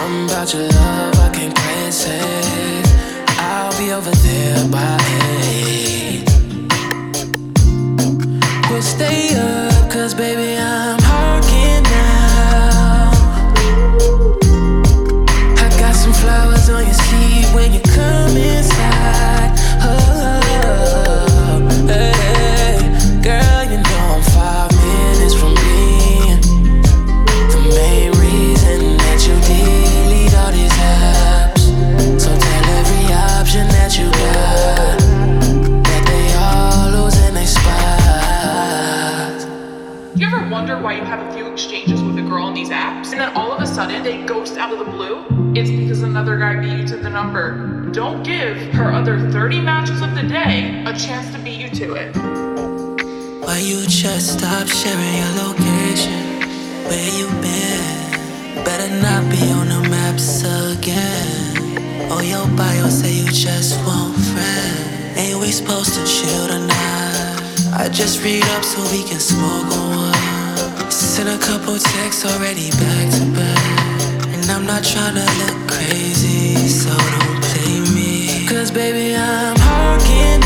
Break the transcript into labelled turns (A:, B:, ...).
A: Something about your love I can't quite say. I'll be over there by 8. We'll stay up, cause baby I'm hurting now. I got some flowers on your seat when you come inside. Oh, hey, girl, you know I'm 5 minutes from being the main reason that you delete all these apps. So tell every option that you got that they all losing their spots.
B: You ever wonder why you have a few exchanges with a girl on these apps and then all of a sudden they ghost out of the blue? It's because another guy beat you to the number. Don't give her other 30 matches of the day a chance to beat you to it.
A: Why you just stop sharing your location? Where you been? Better not be on the maps again. Oh, your bio say you just want friends. Ain't we supposed to chill tonight? I just read up so we can smoke on one. Sent a couple texts already back to back. And I'm not tryna look crazy, so don't play me. Cause baby I'm hurting